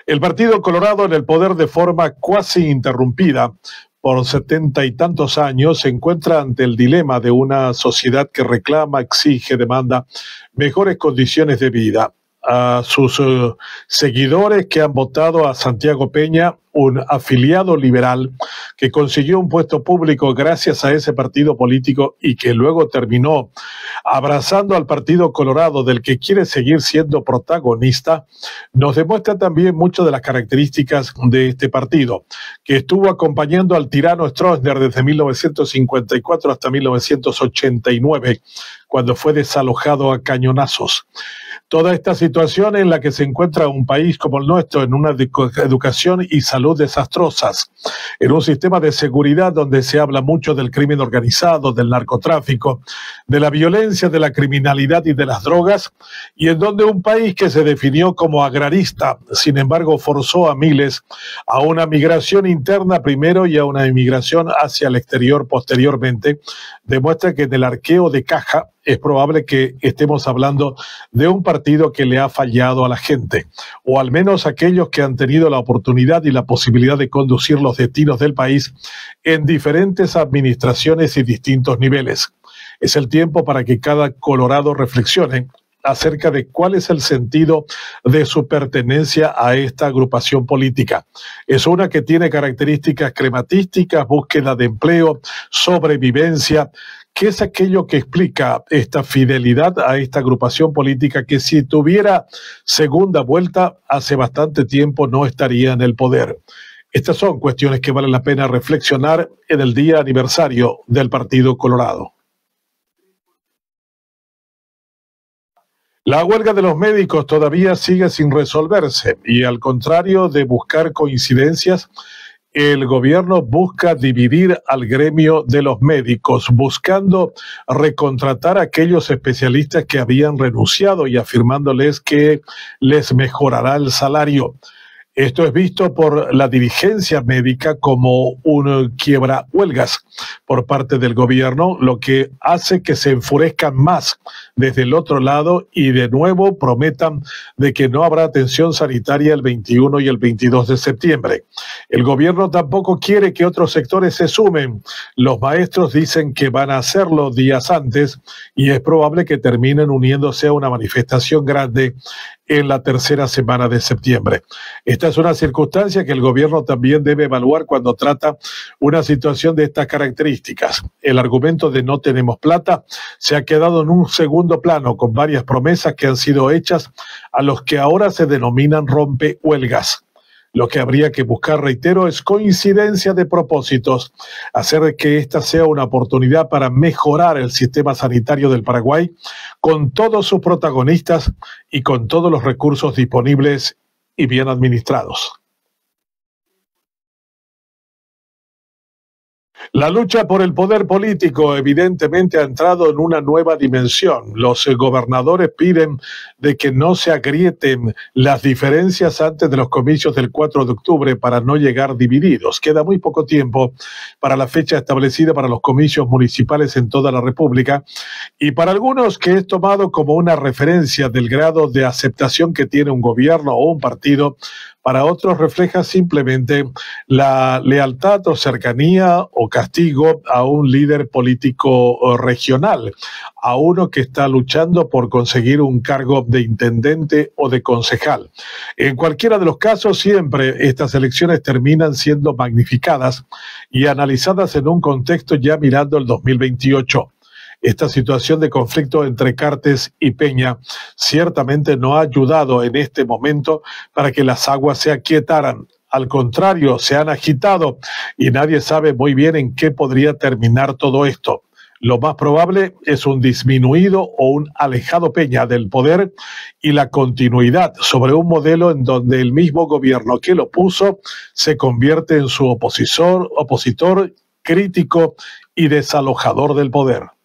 El Partido Colorado, en el poder de forma cuasi interrumpida por 70 y tantos años, se encuentra ante el dilema de una sociedad que reclama, exige, demanda mejores condiciones de vida. A sus seguidores que han votado a Santiago Peña, un afiliado liberal que consiguió un puesto público gracias a ese partido político y que luego terminó abrazando al Partido Colorado, del que quiere seguir siendo protagonista, nos demuestra también muchas de las características de este partido, que estuvo acompañando al tirano Stroessner desde 1954 hasta 1989, cuando fue desalojado a cañonazos. Toda esta situación en la que se encuentra un país como el nuestro, en una educación y salud desastrosas, en un sistema de seguridad donde se habla mucho del crimen organizado, del narcotráfico, de la violencia, de la criminalidad y de las drogas, y en donde un país que se definió como agrarista, sin embargo, forzó a miles a una migración interna primero y a una inmigración hacia el exterior posteriormente, demuestra que en el arqueo de caja es probable que estemos hablando de un partido que le ha fallado a la gente, o al menos aquellos que han tenido la oportunidad y la posibilidad de conducir los destinos del país en diferentes administraciones y distintos niveles. Es el tiempo para que cada colorado reflexione acerca de cuál es el sentido de su pertenencia a esta agrupación política. Es una que tiene características crematísticas, búsqueda de empleo, sobrevivencia. ¿Qué es aquello que explica esta fidelidad a esta agrupación política que, si tuviera segunda vuelta, hace bastante tiempo no estaría en el poder? Estas son cuestiones que vale la pena reflexionar en el día aniversario del Partido Colorado. La huelga de los médicos todavía sigue sin resolverse y, al contrario de buscar coincidencias, el gobierno busca dividir al gremio de los médicos, buscando recontratar a aquellos especialistas que habían renunciado y afirmándoles que les mejorará el salario. Esto es visto por la dirigencia médica como un quiebra-huelgas por parte del gobierno, lo que hace que se enfurezcan más desde el otro lado y de nuevo prometan de que no habrá atención sanitaria el 21 y el 22 de septiembre. El gobierno tampoco quiere que otros sectores se sumen. Los maestros dicen que van a hacerlo días antes y es probable que terminen uniéndose a una manifestación grande en la tercera semana de septiembre. Esta es una circunstancia que el gobierno también debe evaluar cuando trata una situación de estas características. El argumento de no tenemos plata se ha quedado en un segundo plano, con varias promesas que han sido hechas a los que ahora se denominan rompehuelgas. Lo que habría que buscar, reitero, es coincidencia de propósitos, hacer que esta sea una oportunidad para mejorar el sistema sanitario del Paraguay con todos sus protagonistas y con todos los recursos disponibles y bien administrados. La lucha por el poder político evidentemente ha entrado en una nueva dimensión. Los gobernadores piden de que no se agrieten las diferencias antes de los comicios del 4 de octubre para no llegar divididos. Queda muy poco tiempo para la fecha establecida para los comicios municipales en toda la República, y para algunos que es tomado como una referencia del grado de aceptación que tiene un gobierno o un partido, para otros refleja simplemente la lealtad o cercanía o castigo a un líder político regional, a uno que está luchando por conseguir un cargo de intendente o de concejal. En cualquiera de los casos, siempre estas elecciones terminan siendo magnificadas y analizadas en un contexto ya mirando el 2028. Esta situación de conflicto entre Cartes y Peña ciertamente no ha ayudado en este momento para que las aguas se aquietaran. Al contrario, se han agitado y nadie sabe muy bien en qué podría terminar todo esto. Lo más probable es un disminuido o un alejado Peña del poder y la continuidad sobre un modelo en donde el mismo gobierno que lo puso se convierte en su opositor, crítico y desalojador del poder.